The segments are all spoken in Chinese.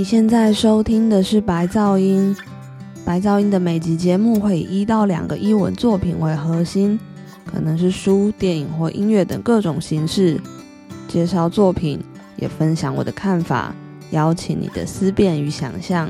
现在收听的是白噪音。白噪音的每集节目会以1到2个艺文作品为核心，可能是书、电影或音乐等各种形式，介绍作品，也分享我的看法，邀请你的思辨与想象。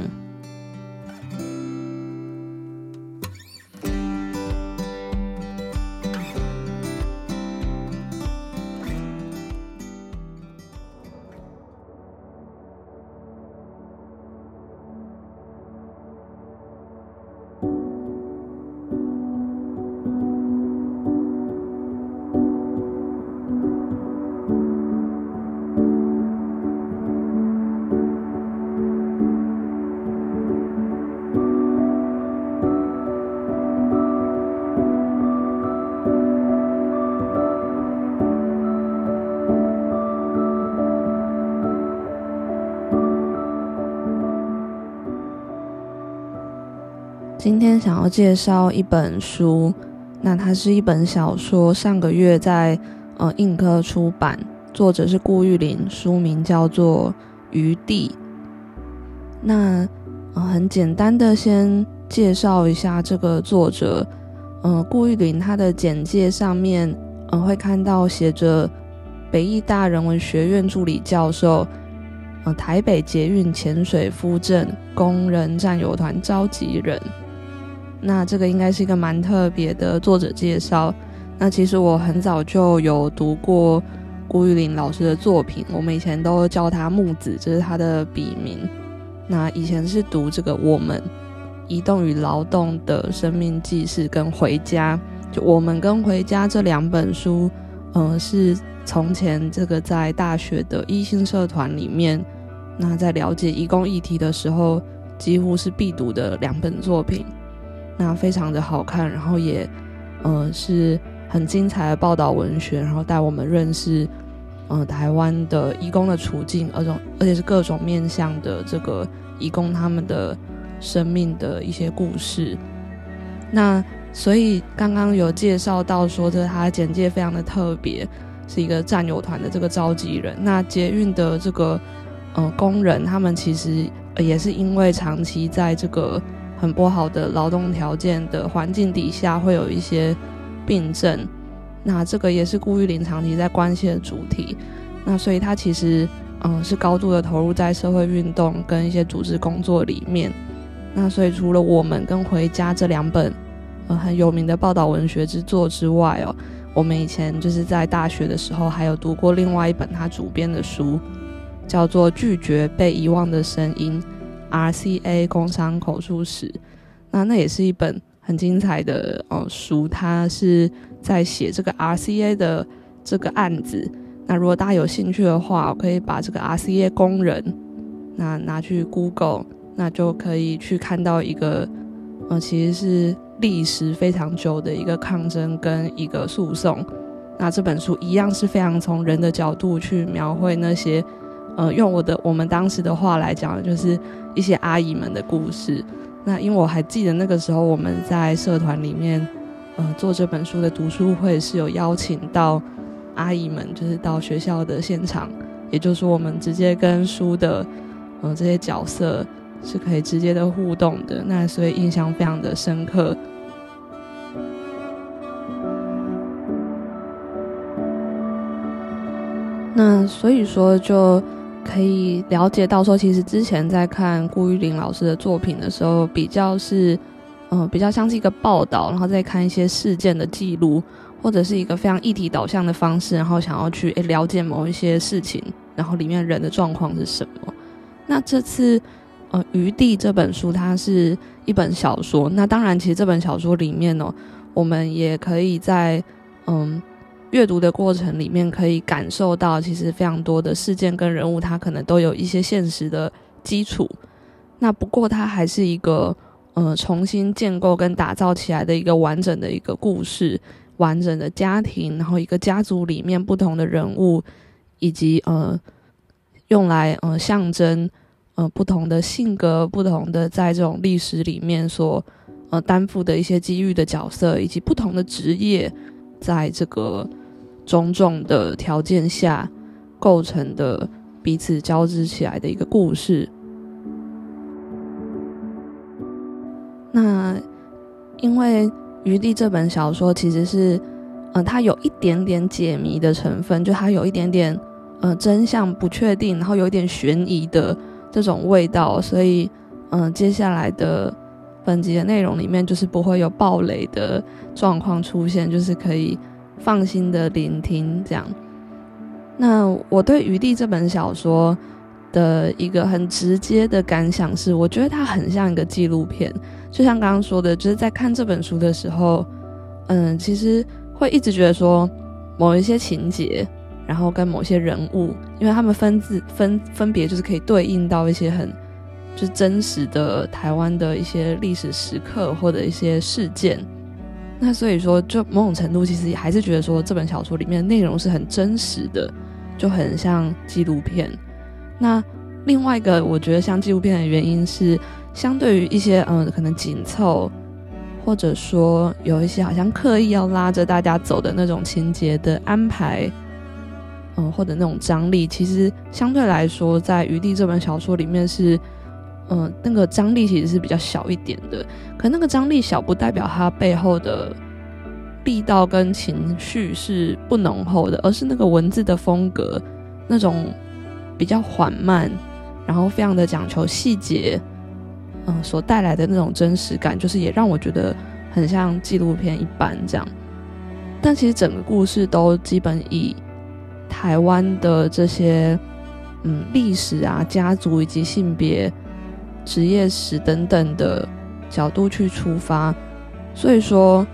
今天想要介绍一本书，那它是一本小说，上个月在印科出版，作者是顾玉玲，书名叫做《余地》。那很简单的先介绍一下这个作者。顾玉玲他的简介上面会看到写着北艺大人文学院助理教授，台北捷运浅水夫镇工人战友团召集人。那这个应该是一个蛮特别的作者介绍。那其实我很早就有读过顾玉玲老师的作品，我们以前都叫他木子，这是他的笔名。那以前是读这个我们移动与劳动的生命纪事跟回家，就我们跟回家这2本书是从前这个在大学的一心社团里面，那在了解移工议题的时候几乎是必读的2本作品。那非常的好看，然后也是很精彩的报道文学，然后带我们认识台湾的移工的处境，而且是各种面向的这个移工他们的生命的一些故事。那所以刚刚有介绍到说他的简介非常的特别，是一个战友团的这个召集人。那捷运的这个工人，他们其实也是因为长期在这个很不好的劳动条件的环境底下会有一些病症，那这个也是顾玉玲长期在关心的主题。那所以他其实是高度的投入在社会运动跟一些组织工作里面。那所以除了我们跟回家这2本很有名的报道文学之作之外我们以前就是在大学的时候还有读过另外一本他主编的书，叫做《拒绝被遗忘的声音》RCA 工商口述史。那也是一本很精彩的书，他是在写这个 RCA 的这个案子。那如果大家有兴趣的话，我可以把这个 RCA 工人那拿去 Google， 那就可以去看到一个其实是历时非常久的一个抗争跟一个诉讼。那这本书一样是非常从人的角度去描绘那些用我们当时的话来讲，就是一些阿姨们的故事。那因为我还记得那个时候我们在社团里面做这本书的读书会是有邀请到阿姨们，就是到学校的现场，也就是说我们直接跟书的这些角色是可以直接的互动的。那所以印象非常的深刻。那所以说就可以了解到说，其实之前在看顾玉玲老师的作品的时候，比较像是一个报道，然后再看一些事件的记录，或者是一个非常议题导向的方式，然后想要去了解某一些事情，然后里面人的状况是什么。那这次余地这本书它是一本小说，那当然其实这本小说里面我们也可以在阅读的过程里面可以感受到，其实非常多的事件跟人物它可能都有一些现实的基础。那不过它还是一个重新建构跟打造起来的一个完整的一个故事，完整的家庭，然后一个家族里面不同的人物，以及用来象征不同的性格，不同的在这种历史里面所担负的一些机遇的角色，以及不同的职业在这个种种的条件下构成的彼此交织起来的一个故事。 那因为余地这本小说其实是它有一点点解谜的成分，就它有一点点真相不确定，然后有一点悬疑的这种味道，所以接下来的本集的内容里面就是不会有爆雷的状况出现，就是可以放心的聆听这样。那我对余地这本小说的一个很直接的感想是，我觉得它很像一个纪录片，就像刚刚说的，就是在看这本书的时候其实会一直觉得说某一些情节，然后跟某些人物，因为他们分别就是可以对应到一些很就是真实的台湾的一些历史时刻或者一些事件，那所以说就某种程度其实还是觉得说这本小说里面的内容是很真实的，就很像纪录片。那另外一个我觉得像纪录片的原因是，相对于一些可能紧凑，或者说有一些好像刻意要拉着大家走的那种情节的安排，或者那种张力，其实相对来说在余地这本小说里面是那个张力其实是比较小一点的。可那个张力小不代表它背后的力道跟情绪是不浓厚的，而是那个文字的风格那种比较缓慢，然后非常的讲求细节所带来的那种真实感，就是也让我觉得很像纪录片一般这样。但其实整个故事都基本以台湾的这些历史啊、家族以及性别、职业史等等的角度去出发，所以说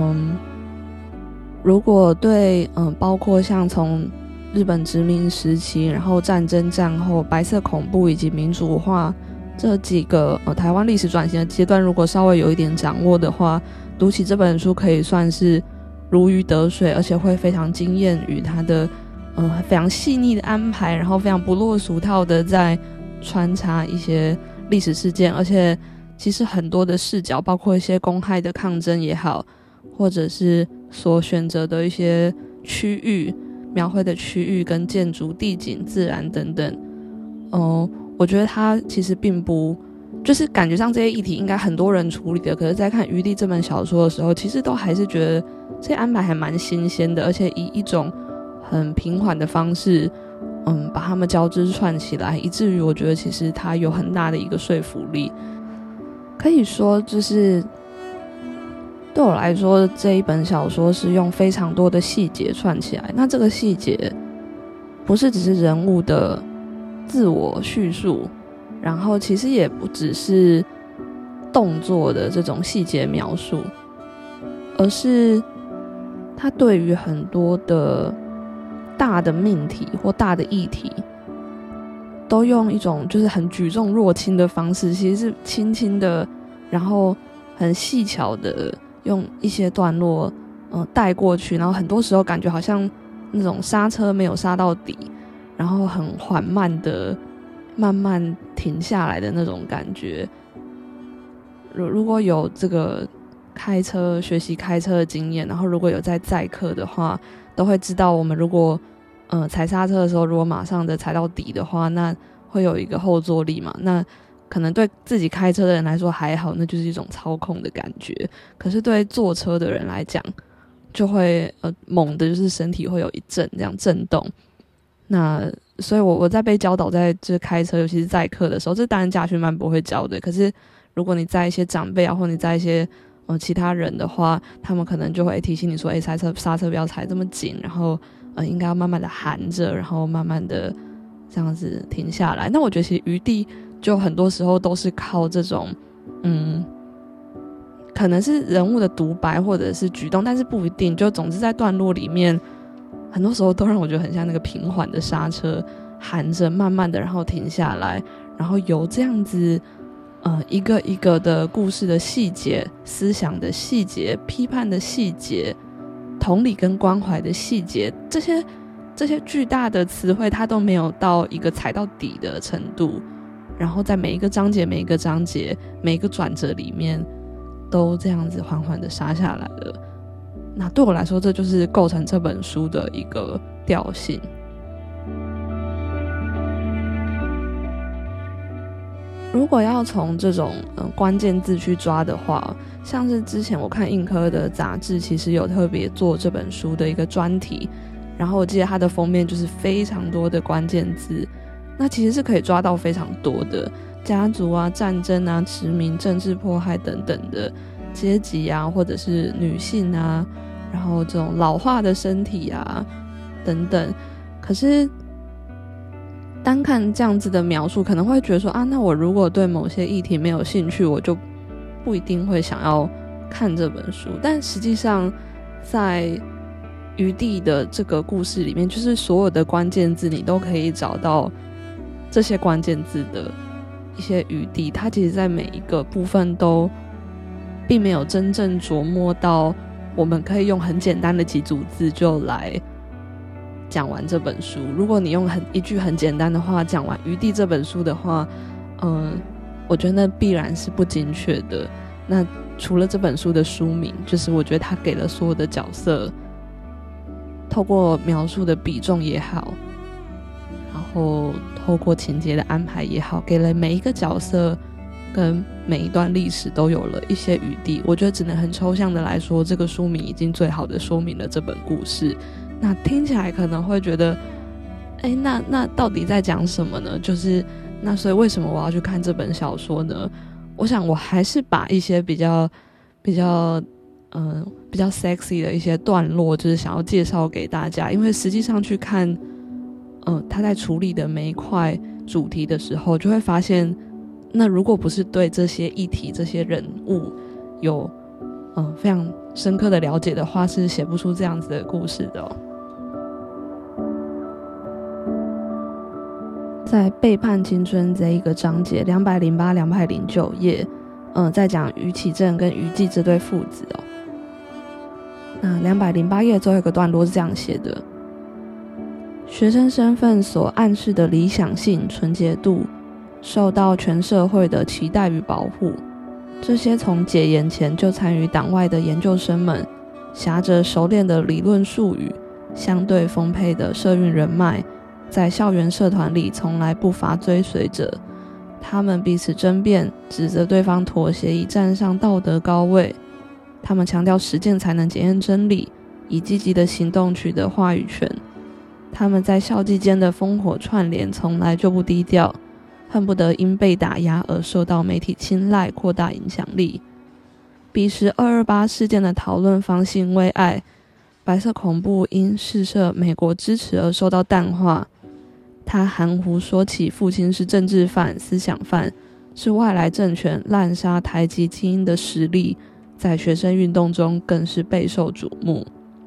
如果对包括像从日本殖民时期，然后战争战后、白色恐怖以及民主化这几个台湾历史转型的阶段，如果稍微有一点掌握的话，读起这本书可以算是如鱼得水，而且会非常惊艳于它的非常细腻的安排，然后非常不落俗套的在穿插一些历史事件，而且其实很多的视角，包括一些公害的抗争也好，或者是所选择的一些区域描绘的区域跟建筑、地景、自然等等我觉得它其实并不就是感觉上这些议题应该很多人处理的，可是在看余地这本小说的时候，其实都还是觉得这些安排还蛮新鲜的，而且以一种很平缓的方式把它们交织串起来，以至于我觉得其实它有很大的一个说服力。可以说就是对我来说，这一本小说是用非常多的细节串起来，那这个细节不是只是人物的自我叙述，然后其实也不只是动作的这种细节描述，而是它对于很多的大的命题或大的议题都用一种就是很举重若轻的方式，其实是轻轻的，然后很细巧的用一些段落带过去，然后很多时候感觉好像那种刹车没有刹到底，然后很缓慢的慢慢停下来的那种感觉。如果有这个学习开车的经验，然后如果有在载客的话，都会知道我们如果踩刹车的时候，如果马上的踩到底的话，那会有一个后坐力嘛，那可能对自己开车的人来说还好，那就是一种操控的感觉。可是对坐车的人来讲，就会猛的就是身体会有一阵这样震动。那所以我在被教导在就是开车，尤其是载客的时候，这当然驾训班不会教的，可是如果你载一些长辈啊，或你载一些其他人的话，他们可能就会提醒你说刹车不要踩这么紧，然后应该要慢慢的含着，然后慢慢的这样子停下来。那我觉得其实余地就很多时候都是靠这种可能是人物的独白或者是举动，但是不一定，就总之在段落里面很多时候都让我觉得很像那个平缓的刹车，含着慢慢的然后停下来，然后由这样子一个一个的故事的细节、思想的细节、批判的细节、同理跟关怀的细节，这些巨大的词汇它都没有到一个踩到底的程度，然后在每一个章节每一个转折里面都这样子缓缓的杀下来了。那对我来说，这就是构成这本书的一个调性。 如果要从这种关键字去抓的话，像是之前我看印科的杂志，其实有特别做这本书的一个专题，然后我记得它的封面就是非常多的关键字，那其实是可以抓到非常多的家族啊、战争啊、殖民、政治迫害等等的阶级啊，或者是女性啊，然后这种老化的身体啊等等。可是单看这样子的描述，可能会觉得说啊，那我如果对某些议题没有兴趣，我就不一定会想要看这本书。但实际上在余地的这个故事里面，就是所有的关键字你都可以找到这些关键字的一些余地，它其实在每一个部分都并没有真正琢磨到我们可以用很简单的几组字就来讲完这本书。如果你用一句很简单的话讲完余地这本书的话，我觉得那必然是不精确的。那除了这本书的书名，就是我觉得他给了所有的角色透过描述的比重也好，然后透过情节的安排也好，给了每一个角色跟每一段历史都有了一些余地。我觉得只能很抽象的来说，这个书名已经最好的说明了这本故事。那听起来可能会觉得那到底在讲什么呢？就是那所以为什么我要去看这本小说呢？我想我还是把一些比较 sexy 的一些段落就是想要介绍给大家。因为实际上去看他在处理的每一块主题的时候，就会发现那如果不是对这些议题这些人物有非常深刻的了解的话，是写不出这样子的故事的在背叛青春这一个章节208、209页在讲于启正跟于季这对父子那208页最后一个段落是这样写的：学生身份所暗示的理想性、纯洁度受到全社会的期待与保护，这些从解严前就参与党外的研究生们，挟着熟练的理论术语，相对丰沛的社运人脉，在校园社团里从来不乏追随者。他们彼此争辩，指责对方妥协以站上道德高位。他们强调实践才能检验真理，以积极的行动取得话语权。他们在校际间的烽火串联从来就不低调，恨不得因被打压而受到媒体青睐，扩大影响力。彼时228事件的讨论方兴未艾，白色恐怖因试射美国支持而受到淡化。他含糊说起父亲是政治犯、思想犯，是外来政权滥杀台籍精英的实力，在学生运动中更是备受瞩目。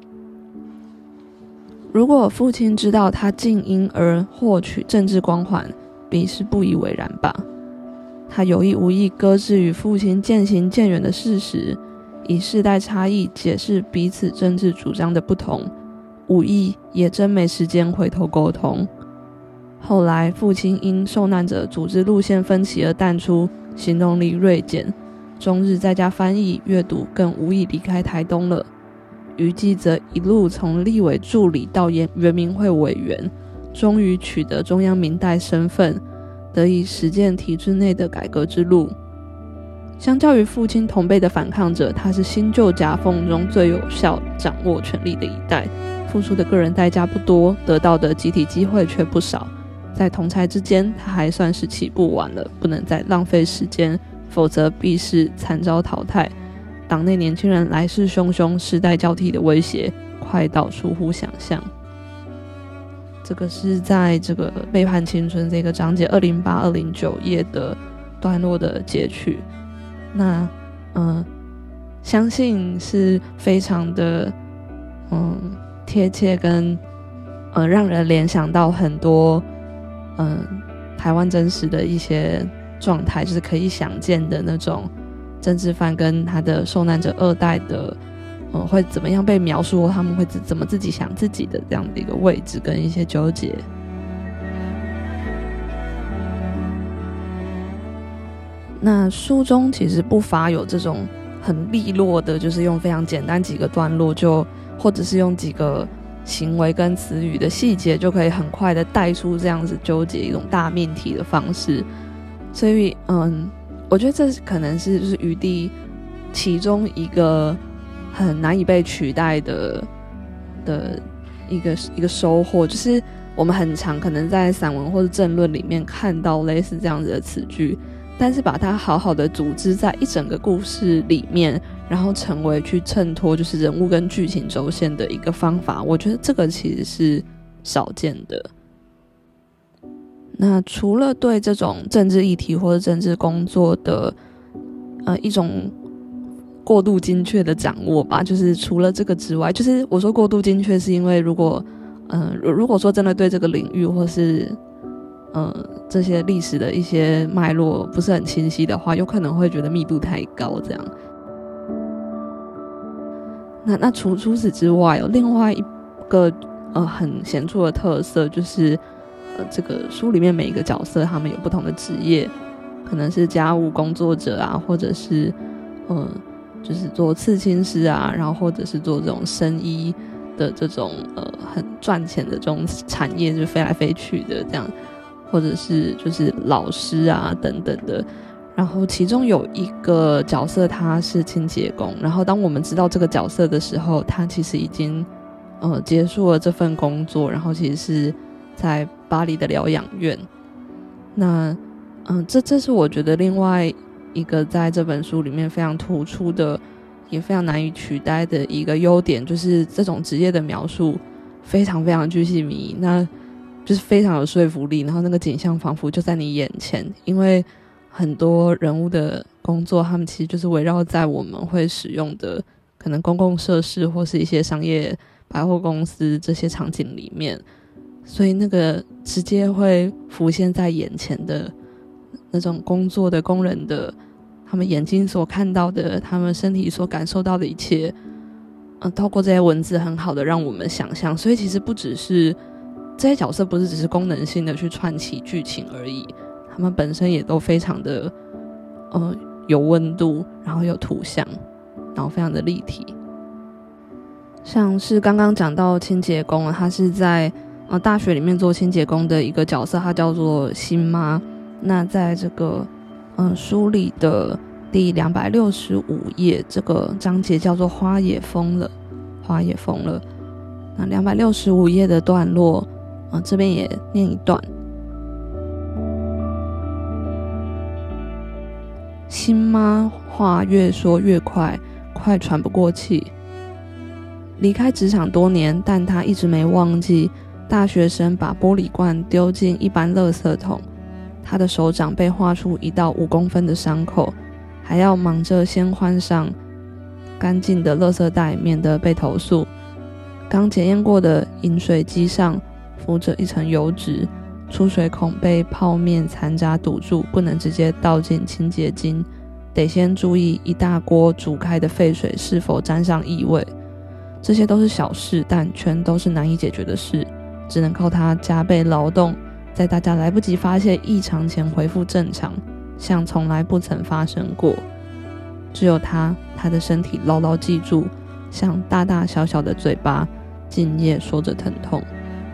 如果父亲知道他竟因而获取政治光环，必是不以为然吧。他有意无意搁置与父亲渐行渐远的事实，以世代差异解释彼此政治主张的不同，无意也真没时间回头沟通。后来父亲因受难者组织路线分歧而淡出，行动力锐减，终日在家翻译阅读，更无意离开台东了。于季则一路从立委助理到原民会委员，终于取得中央民代身份，得以实践体制内的改革之路。相较于父亲同辈的反抗者，他是新旧夹缝中最有效掌握权力的一代，付出的个人代价不多，得到的集体机会却不少。在同侪之间，他还算是起步晚了，不能再浪费时间，否则必是惨遭淘汰。党内年轻人来势汹汹，世代交替的威胁快到出乎想象。这个是在这个背叛青春这个章节208、209页的段落的截取。那相信是非常的贴切跟让人联想到很多台湾真实的一些状态，就是可以想见的那种政治犯跟他的受难者二代的会怎么样被描述，他们会怎么自己想自己的这样的一个位置跟一些纠结。那书中其实不乏有这种很利落的，就是用非常简单几个段落就，或者是用几个行为跟词语的细节就可以很快的带出这样子纠结一种大命题的方式。 所以我觉得这可能是就是余地其中一个很难以被取代的一个收获，就是我们很常可能在散文或者政论里面看到类似这样子的词句，但是把它好好的组织在一整个故事里面，然后成为去衬托就是人物跟剧情轴线的一个方法，我觉得这个其实是少见的。那除了对这种政治议题或者政治工作的一种过度精确的掌握吧，就是除了这个之外，就是我说过度精确是因为如果说真的对这个领域或是这些历史的一些脉络不是很清晰的话，有可能会觉得密度太高这样。那除此之外，有另外一个很显著的特色，就是这个书里面每一个角色他们有不同的职业，可能是家务工作者啊，或者是就是做刺青师啊，然后或者是做这种生医的这种很赚钱的这种产业，就飞来飞去的这样，或者是就是老师啊等等的。然后其中有一个角色他是清洁工，然后当我们知道这个角色的时候，他其实已经结束了这份工作，然后其实是在巴黎的疗养院。那这是我觉得另外一个在这本书里面非常突出的也非常难以取代的一个优点，就是这种职业的描述非常非常鉅细靡遗，那就是非常有说服力，然后那个景象仿佛就在你眼前，因为很多人物的工作他们其实就是围绕在我们会使用的可能公共设施或是一些商业百货公司这些场景里面，所以那个直接会浮现在眼前的那种工作的工人的他们眼睛所看到的，他们身体所感受到的一切，透过这些文字很好的让我们想象。所以其实不只是这些角色不是只是功能性的去串起剧情而已，他们本身也都非常的有温度，然后有图像，然后非常的立体。像是刚刚讲到清洁工，他是在大学里面做清洁工的一个角色，他叫做辛妈。那在这个书里的第265页，这个章节叫做花也疯了，花也疯了。那265页的段落这边也念一段。辛妈话越说越快，快喘不过气。离开职场多年，但他一直没忘记大学生把玻璃罐丢进一般垃圾桶，他的手掌被划出一道5公分的伤口，还要忙着先换上干净的垃圾袋，免得被投诉。刚检验过的饮水机上浮着一层油脂，出水孔被泡面残渣堵住，不能直接倒进清洁精，得先注意一大锅煮开的沸水是否沾上异味。这些都是小事，但全都是难以解决的事，只能靠他加倍劳动，在大家来不及发现异常前恢复正常，像从来不曾发生过。只有他的身体牢牢记住，像大大小小的嘴巴敬业说着疼痛。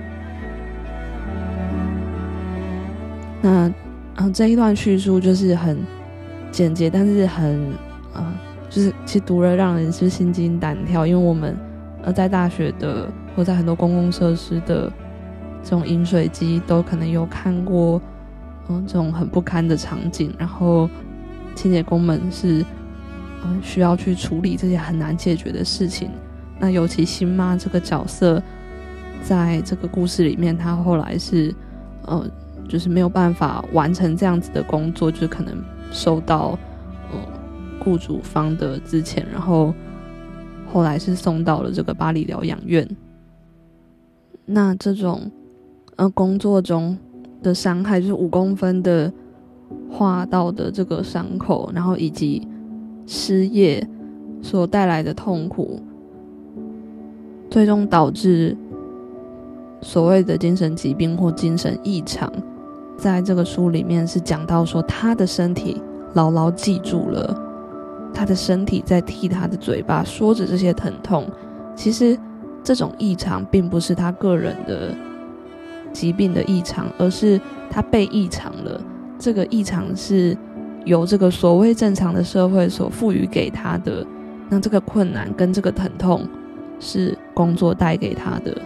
那这一段叙述就是很简洁，但是很就是其实读了让人是心惊胆跳，因为我们在大学的或在很多公共设施的这种饮水机都可能有看过这种很不堪的场景，然后清洁工们是需要去处理这些很难解决的事情。那尤其辛妈这个角色在这个故事里面，他后来是就是没有办法完成这样子的工作，就是可能受到雇主方的资遣，然后后来是送到了这个巴黎疗养院。那这种工作中的伤害，就是5公分的划到的这个伤口，然后以及失业所带来的痛苦，最终导致所谓的精神疾病或精神异常。在这个书里面是讲到说，他的身体牢牢记住了，他的身体在替他的嘴巴说着这些疼痛。其实这种异常并不是他个人的疾病的异常，而是他被异常了， 这个异常是由这个所谓正常的社会所赋予给他的，那这个困难跟这个疼痛是工作带给他的。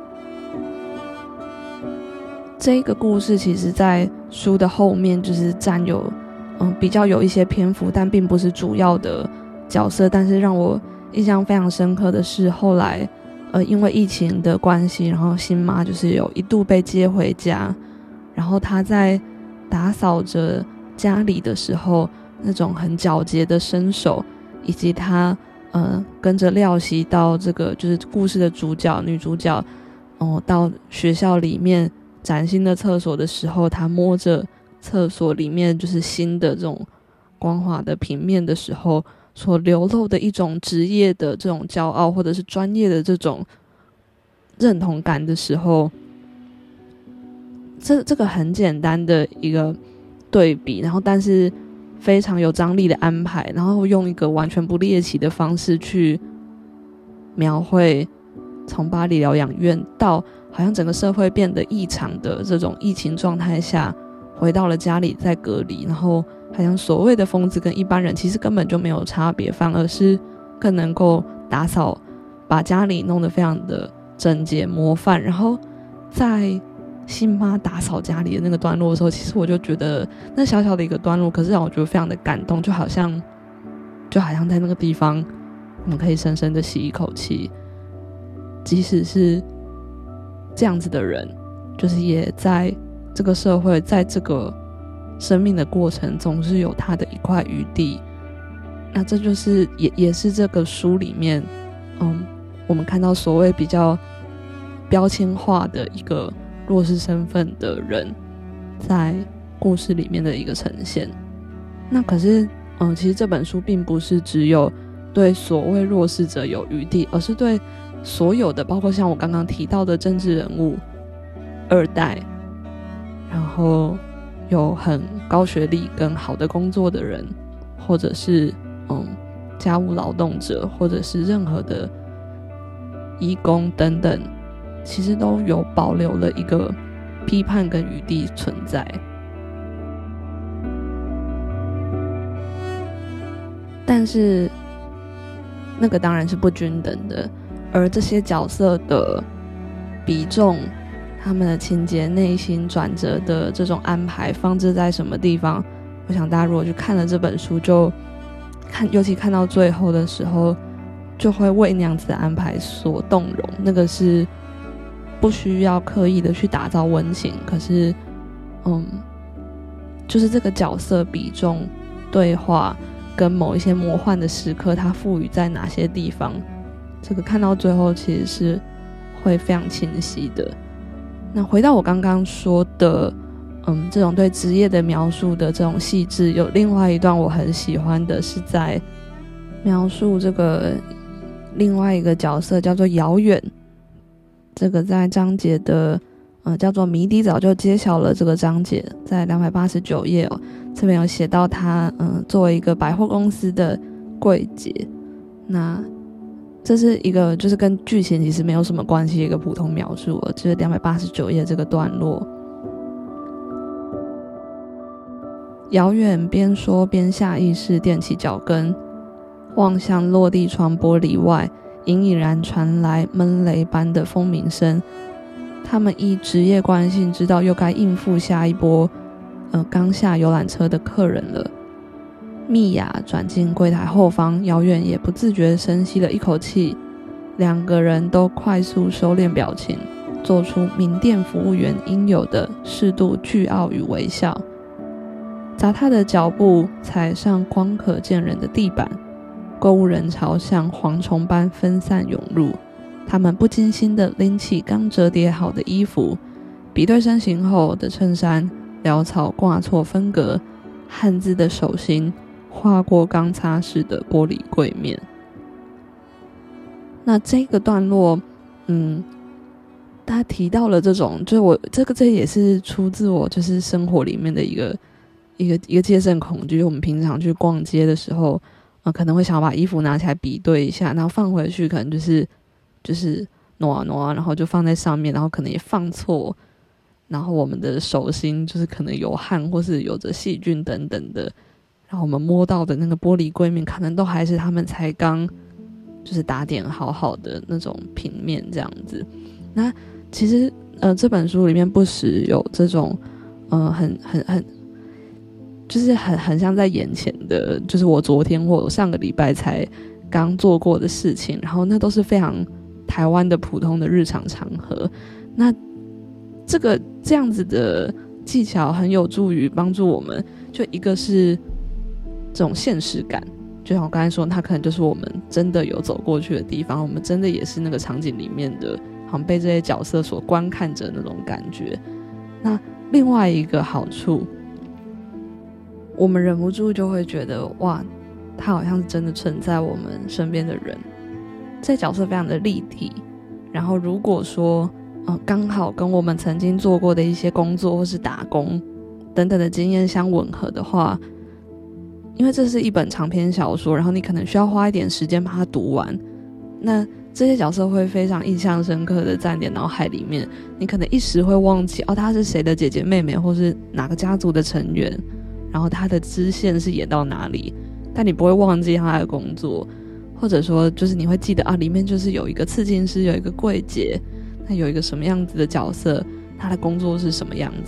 这个故事其实在书的后面就是占有比较有一些篇幅，但并不是主要的角色。但是让我印象非常深刻的是，后来因为疫情的关系，然后新妈就是有一度被接回家，然后她在打扫着家里的时候，那种很皎洁的身手，以及她跟着廖熙到这个就是故事的主角女主角到学校里面崭新的厕所的时候，她摸着厕所里面就是新的这种光滑的平面的时候所流露的一种职业的这种骄傲，或者是专业的这种认同感的时候，这个很简单的一个对比，然后但是非常有张力的安排，然后用一个完全不猎奇的方式去描绘从巴黎疗养院到好像整个社会变得异常的这种疫情状态下，回到了家里在隔离，然后好像所谓的疯子跟一般人其实根本就没有差别，反而是更能够打扫，把家里弄得非常的整洁模范。然后在新妈打扫家里的那个段落的时候，其实我就觉得那小小的一个段落，可是让我觉得非常的感动，就好像在那个地方我们可以深深的吸一口气，即使是这样子的人，就是也在这个社会，在这个生命的过程总是有他的一块余地。那这就是也是这个书里面我们看到所谓比较标签化的一个弱势身份的人在故事里面的一个呈现。那可是其实这本书并不是只有对所谓弱势者有余地，而是对所有的，包括像我刚刚提到的政治人物、二代，然后有很高学历跟好的工作的人，或者是家务劳动者，或者是任何的移工等等，其实都有保留了一个批判跟余地存在。但是那个当然是不均等的，而这些角色的比重，他们的情节内心转折的这种安排放置在什么地方，我想大家如果去看了这本书，就尤其看到最后的时候，就会为那样子的安排所动容。那个是不需要刻意的去打造温情，可是就是这个角色比重、对话跟某一些魔幻的时刻，它赋予在哪些地方，这个看到最后其实是会非常清晰的。那回到我刚刚说的这种对职业的描述的这种细致，有另外一段我很喜欢的是在描述这个另外一个角色叫做遥远，这个在章节的叫做谜底早就揭晓了，这个章节在289页这边有写到他作为一个百货公司的柜姐，那这是一个就是跟剧情其实没有什么关系的一个普通描述就是289页这个段落。遥远边说边下意识踮起脚跟，望向落地窗玻璃外隐隐然传来闷雷般的蜂鸣声。他们依职业惯性知道又该应付下一波刚下游览车的客人了。蜜雅转进柜台后方，遥远也不自觉深吸了一口气，两个人都快速收敛表情，做出名店服务员应有的适度倨傲与微笑。砸踏的脚步踩上光可见人的地板，购物人潮像蝗虫般分散涌入，他们不经心地拎起刚折叠好的衣服，比对身形后的衬衫潦草挂错分隔，汉字的手心划过刚擦拭的玻璃柜面。那这个段落他提到了这种，就是我这也是出自我就是生活里面的一个戒慎恐惧，就是我们平常去逛街的时候可能会想要把衣服拿起来比对一下，然后放回去可能就是挪啊，然后就放在上面，然后可能也放错然后我们的手心就是可能有汗或是有着细菌等等的，然后我们摸到的那个玻璃柜面可能都还是他们才刚就是打点好好的那种平面这样子。那其实这本书里面不时有这种就是很像在眼前的，就是我昨天或上个礼拜才刚做过的事情，然后那都是非常台湾的普通的日常场合。那这样子的技巧很有助于帮助我们，就一个是这种现实感，就像我刚才说，它可能就是我们真的有走过去的地方，我们真的也是那个场景里面的，好像被这些角色所观看着那种感觉。那另外一个好处，我们忍不住就会觉得，哇，他好像是真的存在我们身边的人，这角色非常的立体。然后如果说刚好跟我们曾经做过的一些工作或是打工等等的经验相吻合的话，因为这是一本长篇小说，然后你可能需要花一点时间把它读完，那这些角色会非常印象深刻的在你的脑海里面，你可能一时会忘记他是谁的姐姐妹妹，或是哪个家族的成员，然后他的支线是演到哪里，但你不会忘记他的工作，或者说就是你会记得里面就是有一个刺青师，有一个柜姐，那有一个什么样子的角色，他的工作是什么样子。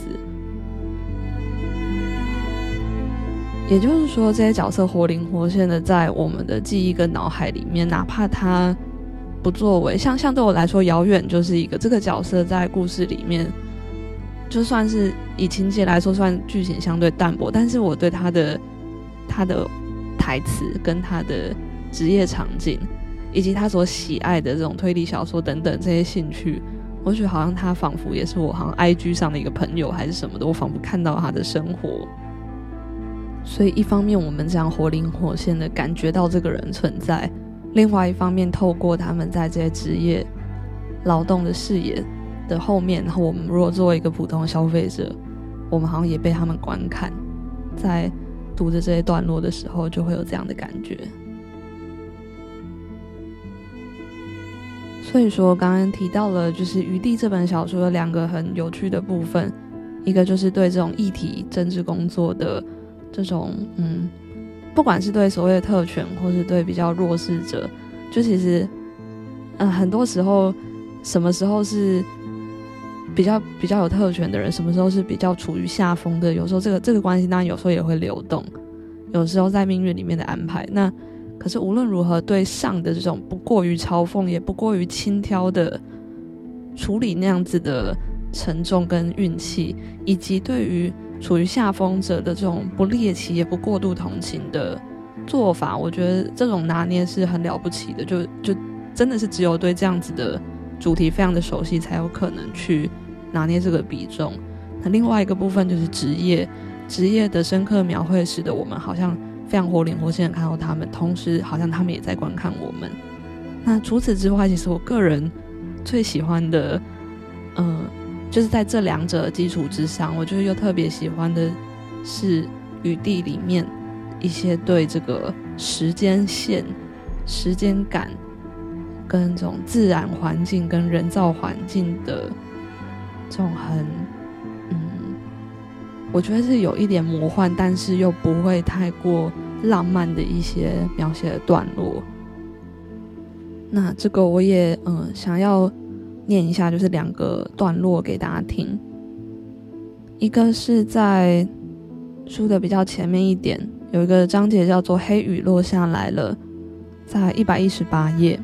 也就是说，这些角色活灵活现的在我们的记忆跟脑海里面，哪怕他不作为，像对我来说，遥远就是一个这个角色在故事里面，就算是以情节来说算剧情相对淡薄，但是我对他的台词跟他的职业场景以及他所喜爱的这种推理小说等等这些兴趣，我觉得好像他仿佛也是我好像 IG 上的一个朋友还是什么的，我仿佛看到他的生活。所以一方面我们这样活灵活现的感觉到这个人存在，另外一方面透过他们在这些职业劳动的视野的后面，然后我们如果作为一个普通的消费者，我们好像也被他们观看，在读着这些段落的时候就会有这样的感觉。所以说刚刚提到了就是《余地》这本小说有两个很有趣的部分，一个就是对这种议题政治工作的这种不管是对所谓的特权或是对比较弱势者，就其实很多时候什么时候是比较有特权的人，什么时候是比较处于下风的，有时候这个关系当然有时候也会流动，有时候在命运里面的安排。那可是无论如何，对上的这种不过于嘲讽也不过于轻佻的处理那样子的沉重跟运气，以及对于处于下风者的这种不猎奇也不过度同情的做法，我觉得这种拿捏是很了不起的，就真的是只有对这样子的主题非常的熟悉才有可能去拿捏这个比重。那另外一个部分就是职业的深刻描绘，使得我们好像非常活灵活现的看到他们，同时好像他们也在观看我们。那除此之外，其实我个人最喜欢的就是在这两者基础之上，我觉得又特别喜欢的是《余地》里面一些对这个时间线、时间感跟这种自然环境跟人造环境的这种我觉得是有一点魔幻，但是又不会太过浪漫的一些描写的段落。那这个我也想要念一下，就是两个段落给大家听。一个是在书的比较前面一点，有一个章节叫做黑雨落下来了，在118页。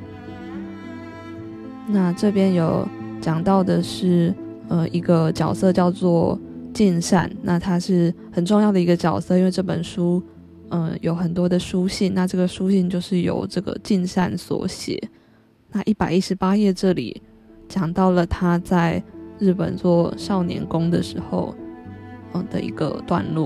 那这边有讲到的是一个角色叫做敬善，那他是很重要的一个角色，因为这本书有很多的书信，那这个书信就是由这个敬善所写。那118页这里讲到了他在日本做少年宫的时候的一个段落。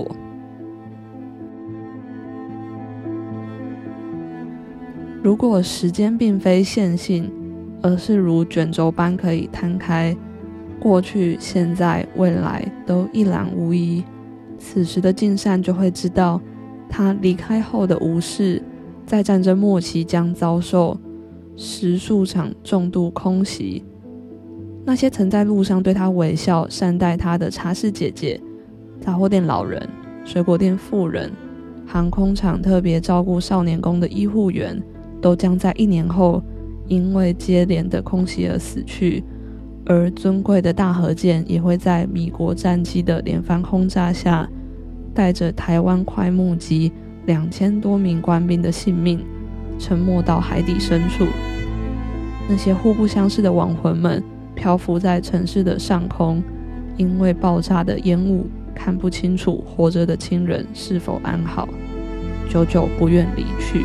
如果时间并非线性，而是如卷轴般可以摊开，过去、现在、未来都一览无遗，此时的敬善就会知道，他离开后的无视，在战争末期将遭受10数场重度空袭。 那些曾在路上对他微笑善待他的茶室姐姐、杂货店老人、水果店妇人、航空场特别照顾少年宫的医护员，都将在1年后因为接连的空袭而死去，而尊贵的大和舰也会在米国战机的连番轰炸下，带着台湾快木及2000多名官兵的性命沉没到海底深处。那些互不相识的亡魂们漂浮在城市的上空，因为爆炸的烟雾看不清楚活着的亲人是否安好，久久不愿离去。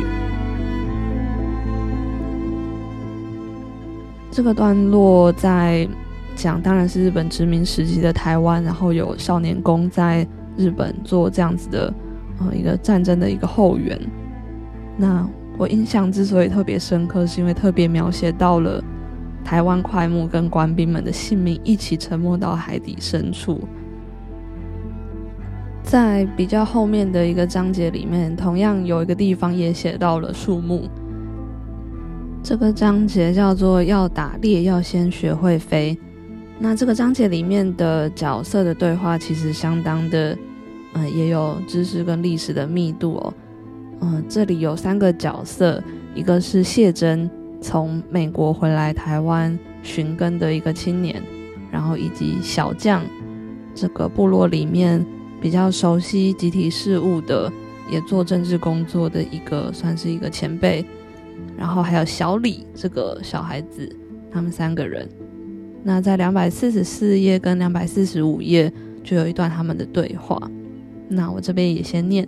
这个段落在讲当然是日本殖民时期的台湾，然后有少年宫在日本做这样子的一个战争的一个后援。那我印象之所以特别深刻，是因为特别描写到了台湾快木跟官兵们的性命一起沉没到海底深处。在比较后面的一个章节里面，同样有一个地方也写到了树木。这个章节叫做要打猎要先学会飞。那这个章节里面的角色的对话其实相当的也有知识跟历史的密度哦。这里有3个角色，一个是谢珍，从美国回来台湾寻根的一个青年，然后以及小将，这个部落里面比较熟悉集体事务的，也做政治工作的一个算是一个前辈，然后还有小李这个小孩子，他们3个人。那在244页跟245页就有一段他们的对话，那我这边也先念。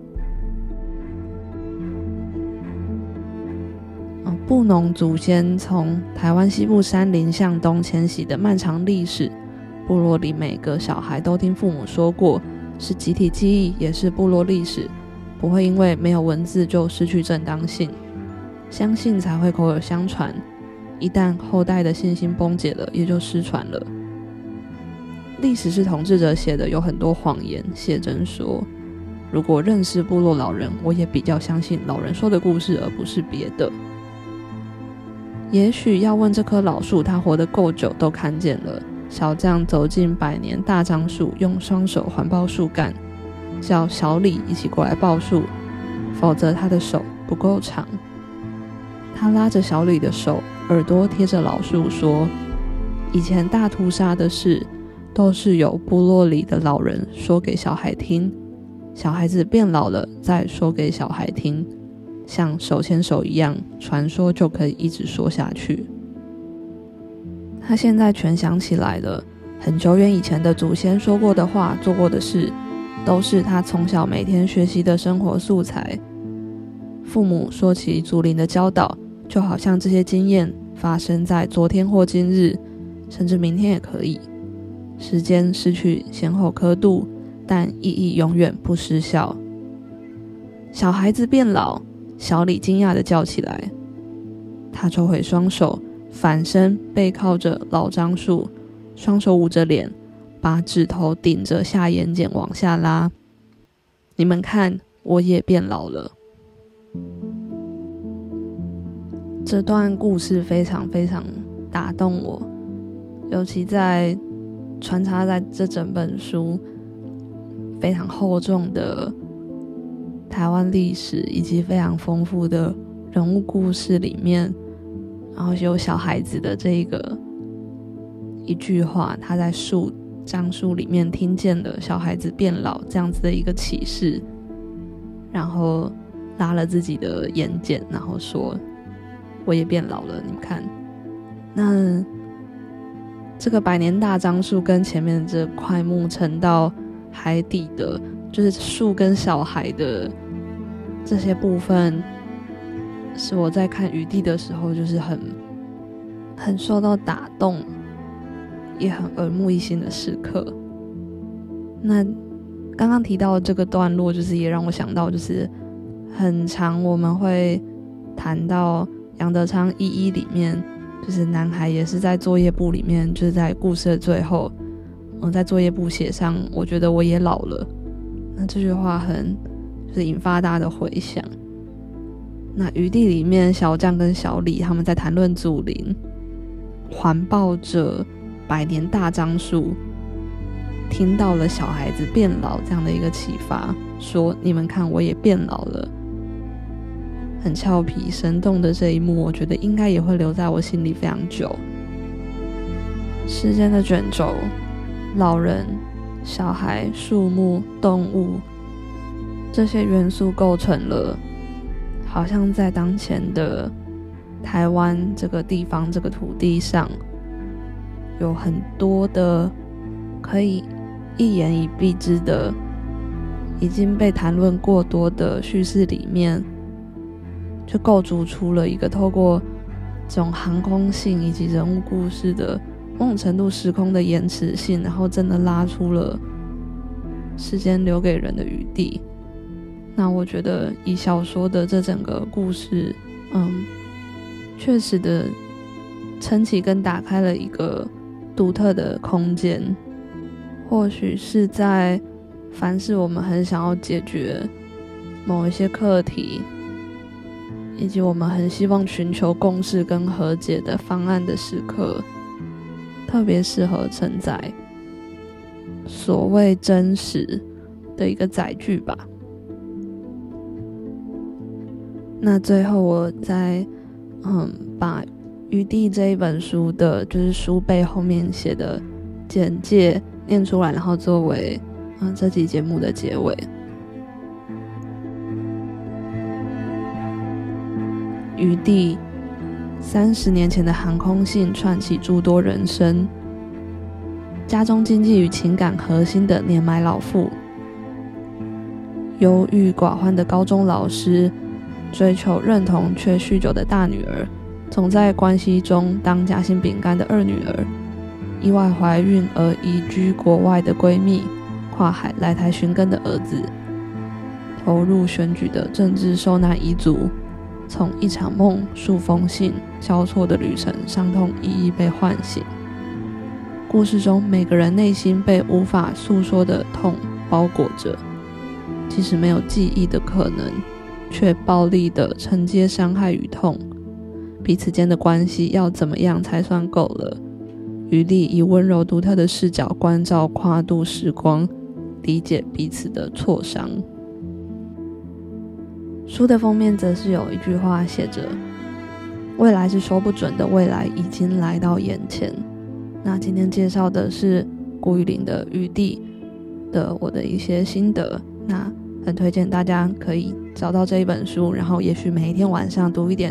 布农祖先从台湾西部山林向东迁徙的漫长历史，部落里每个小孩都听父母说过，是集体记忆，也是部落历史，不会因为没有文字就失去正当性。相信才会口耳相传，一旦后代的信心崩解了，也就失传了。历史是统治者写的，有很多谎言。谢珍说，如果认识部落老人，我也比较相信老人说的故事，而不是别的。也许要问这棵老树，它活得够久都看见了。小将走进100年大樟树，用双手环抱树干，叫小李一起过来抱树，否则他的手不够长。他拉着小李的手，耳朵贴着老树说，以前大屠杀的事都是由部落里的老人说给小孩听，小孩子变老了再说给小孩听，像手牵手一样，传说就可以一直说下去。他现在全想起来了，很久远以前的祖先说过的话，做过的事，都是他从小每天学习的生活素材。父母说起祖灵的教导，就好像这些经验发生在昨天或今日，甚至明天也可以。时间失去先后刻度，但意义永远不失效。小孩子变老，小李惊讶地叫起来。他抽回双手，反身背靠着老樟树，双手捂着脸，把指头顶着下眼睑往下拉。你们看，我也变老了。这段故事非常非常打动我，尤其在穿插在这整本书非常厚重的台湾历史以及非常丰富的人物故事里面，然后有小孩子的这个一句话，他在樟树里面听见了小孩子变老这样子的一个启示，然后拉了自己的眼睑，然后说我也变老了，你们看。那这个100年大樟树跟前面的这块木沉到海底的，就是树跟小孩的这些部分，是我在看雨地的时候就是很受到打动，也很耳目一新的时刻。那刚刚提到的这个段落，就是也让我想到，就是很常我们会谈到杨德昌111里面，就是男孩也是在作业簿里面，就是在故事的最后，在作业簿写上我觉得我也老了。那这句话就是引发大家的回响。那余地里面，小将跟小李他们在谈论祖灵，环抱着百年大樟树听到了小孩子变老这样的一个启发，说你们看我也变老了，很俏皮生动的这一幕，我觉得应该也会留在我心里非常久。时间的卷轴，老人、小孩、树木、动物，这些元素构成了好像在当前的台湾这个地方这个土地上，有很多的可以一言以蔽之的已经被谈论过多的叙事里面，就构筑出了一个透过这种航空性以及人物故事的某种程度时空的延迟性，然后真的拉出了时间留给人的余地。那我觉得以小说的这整个故事确实的撑起跟打开了一个独特的空间，或许是在凡是我们很想要解决某一些课题，以及我们很希望寻求共识跟和解的方案的时刻，特别适合承载所谓真实的一个载具吧。那最后我再把《余地》这一本书的就是书背后面写的简介念出来，然后作为这期节目的结尾。余地，30年前的航空性串起诸多人生，家中经济与情感核心的年迈老妇，忧郁寡欢的高中老师，追求认同却酗酒的大女儿，总在关系中当夹心饼干的二女儿，意外怀孕而移居国外的闺蜜，跨海来台寻根的儿子，投入选举的政治受难遗族，从一场梦数封信交错的旅程，伤痛一一被唤醒。故事中每个人内心被无法诉说的痛包裹着，即使没有记忆的可能，却暴力地承接伤害与痛。彼此间的关系要怎么样才算够了？余力以温柔独特的视角关照跨度时光，理解彼此的挫伤。书的封面则是有一句话写着：未来是说不准的，未来已经来到眼前。那今天介绍的是顾玉玲的《余地》的我的一些心得，那很推荐大家可以找到这一本书，然后也许每一天晚上读一点，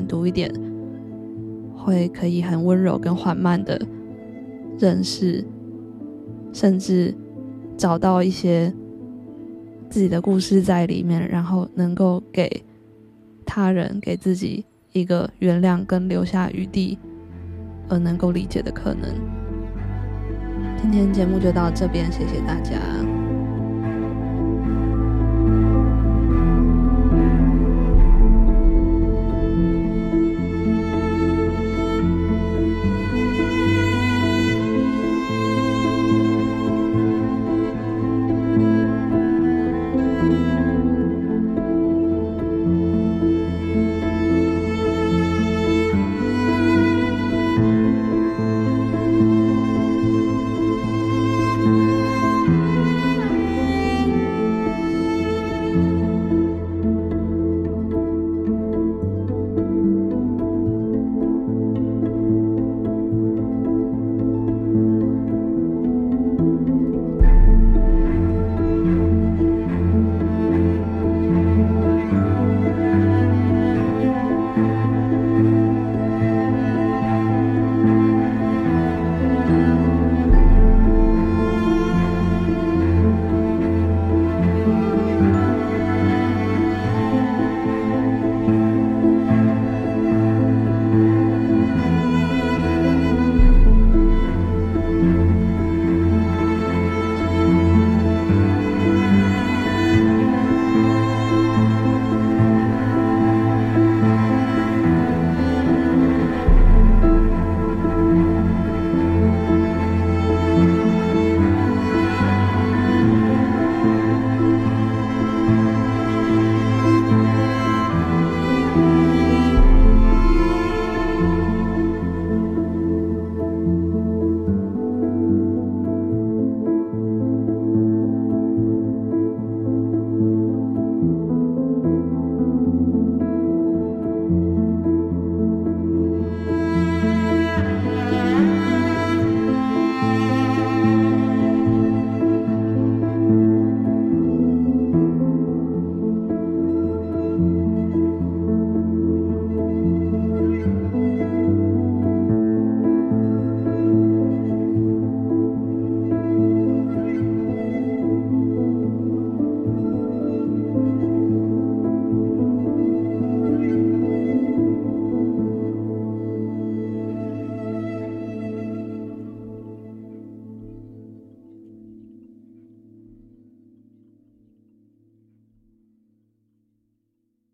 会可以很温柔跟缓慢的认识，甚至找到一些自己的故事在里面，然后能够给他人给自己一个原谅跟留下余地而能够理解的可能。今天节目就到这边，谢谢大家。